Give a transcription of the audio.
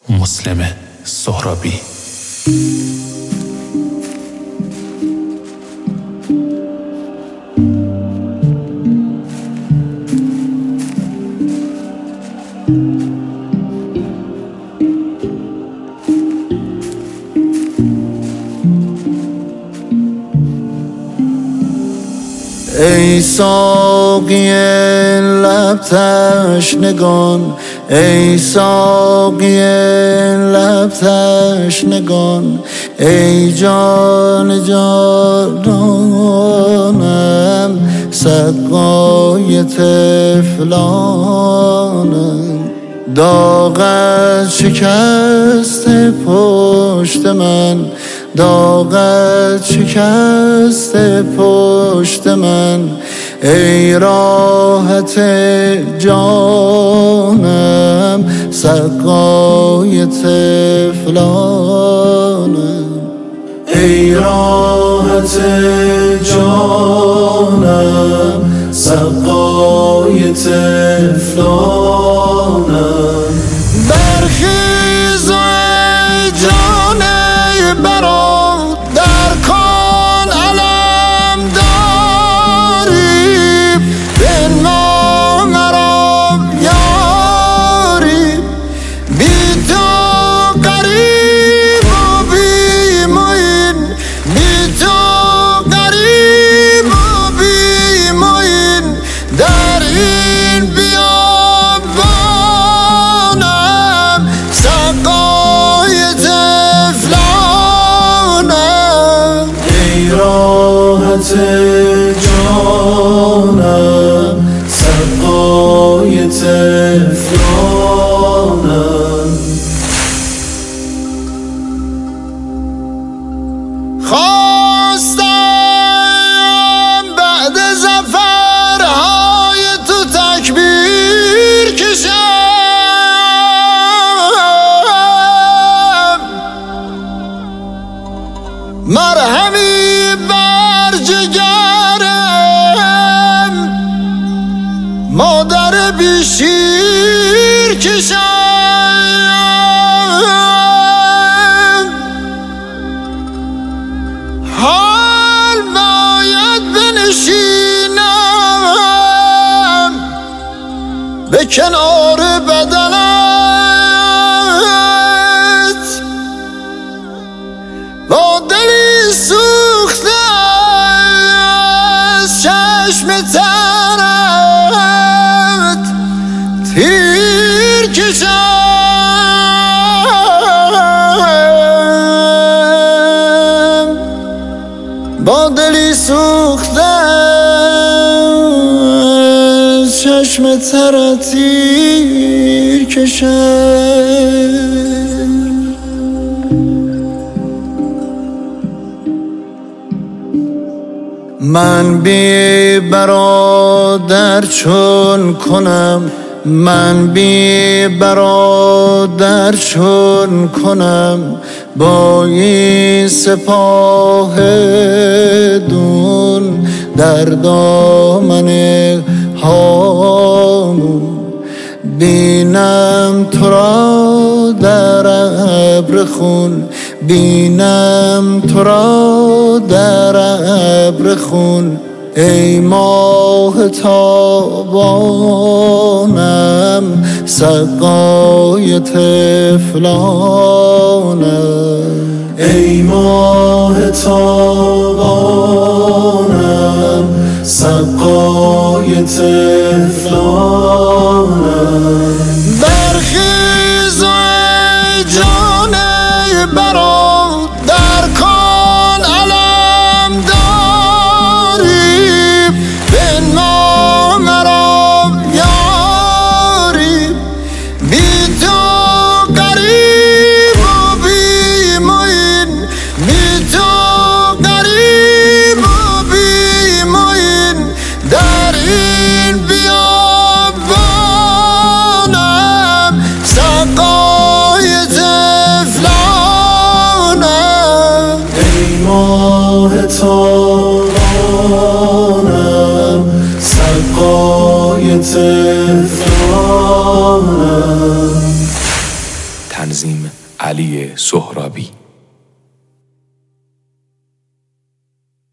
مسلم سهرابی. ای ساقی لب تشنگان، ای ساقی لب تشنگان، ای جان جانانم، سقای طفلانم. داغت شکست پشت من، داغت شکست پشت من، ای راحت جانم، سقای طفلانم. ای راحت جانم، سقای طفلانم. برخیز ای جان برادر، کن علم داری، بنما مرا یاری. بی تو غریب و بی معین، بی تو غریب و بی معین، در این بیابانم، سقای طفلانم. ای راحت جانم، سقای طفلانم. خواستم بعد ظفرهای تو تکبیر کشم، مرهمی بر جگرم، مادر بی شیر کشم. حال باید بنشینم به کنار بدنت، با دلی سوخته از چشم ترت تیر کشم، با دلی سوخته از چشم ترت تیر کشم. من بی برادر چون کنم، من بی برادر چون کنم، با این سپاه دون در دامن هامون. بینم تو را در ابر خون، بینم تو را در ابر خون، ای ماه تابانم، سقای طفلانم. ای ماه تابانم، سقای طفلانم. برخیز ای جان برادر، کن علم داری، بنما مرا یاری. بی تو غریب و بی معین، بی تو غریب و بی معین، در این بیابانم، سقای طفلانم. ای ماه تابانم، سقای طفلانم. تنظیم علی سهرابی.